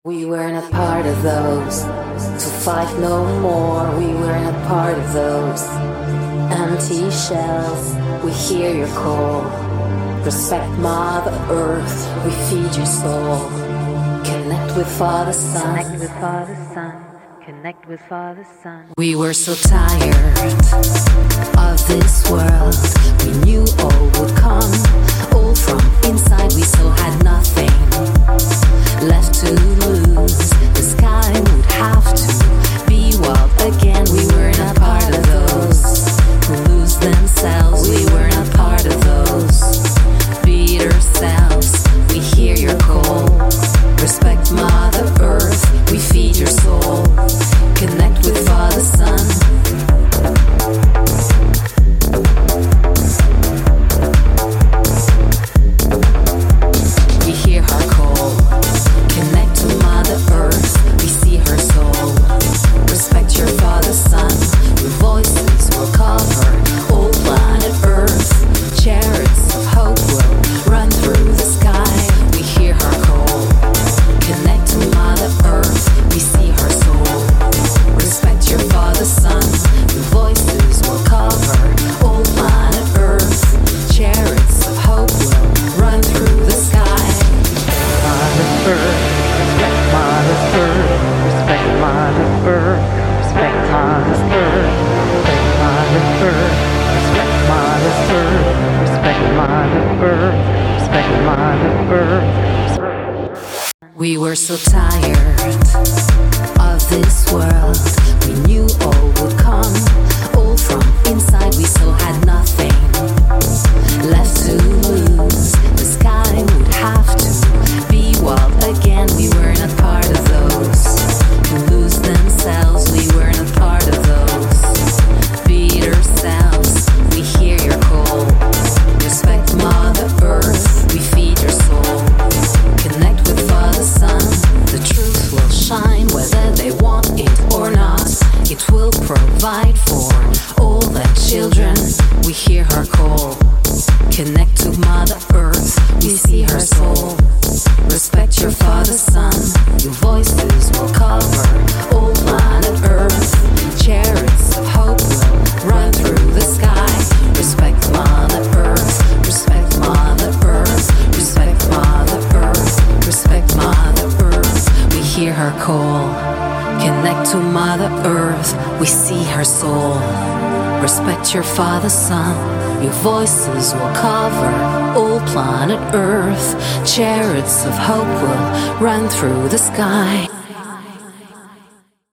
We weren't a part of those to fight no more. We weren't a part of those empty shells. We hear your call. Respect Mother Earth. We feed your soul. Connect with Father Son. Connect with Father Son. Connect with Father Son. We were so tired of this world. We knew all would come. All from inside, we so had nothing left to lose. The sky would have to be wild again. We were not part of those who lose themselves. We were not part of those beat ourselves. We hear your call. Respect Mother Earth. We feed your soul. Connect with Father Son. We hear her call. Connect to Mother Earth. We see her soul. Respect your Father Son. Your voices will cover all planet Earth. Chariots of hope will run through the sky. We hear her call. Connect to Mother Earth. We see her soul. Respect your Father Son. Your voices will cover all planet Earth. Chariots of hope will run through the sky. Mother Earth, respect Mother Earth, respect Mother Earth, respect Mother Earth, respect Mother Earth, respect Mother Earth, respect Mother Earth. We were so tired of this world. We knew all would come. All from inside, we so had nothing left to lose. The sky would have to be wild again. We were not part of those who lose themselves. We were not part of those beat ourselves. We hear your call. Respect Mother Earth. We feed your soul. Connect with Father Son. The truth will shine whether they want it or not. It will provide for all the children. We hear her call. Connect to Mother Earth. We see her soul. Respect your Father Son. Your voices will cover all planet Earth. Chariots of hope will run through the sky. Respect Mother Earth. Respect Mother Earth. Respect Mother Earth. Respect Mother Earth. We hear her call. Connect to Mother Earth. We see her soul. Respect your Father Son. Your voices will cover all planet Earth. Chariots of hope will run through the sky.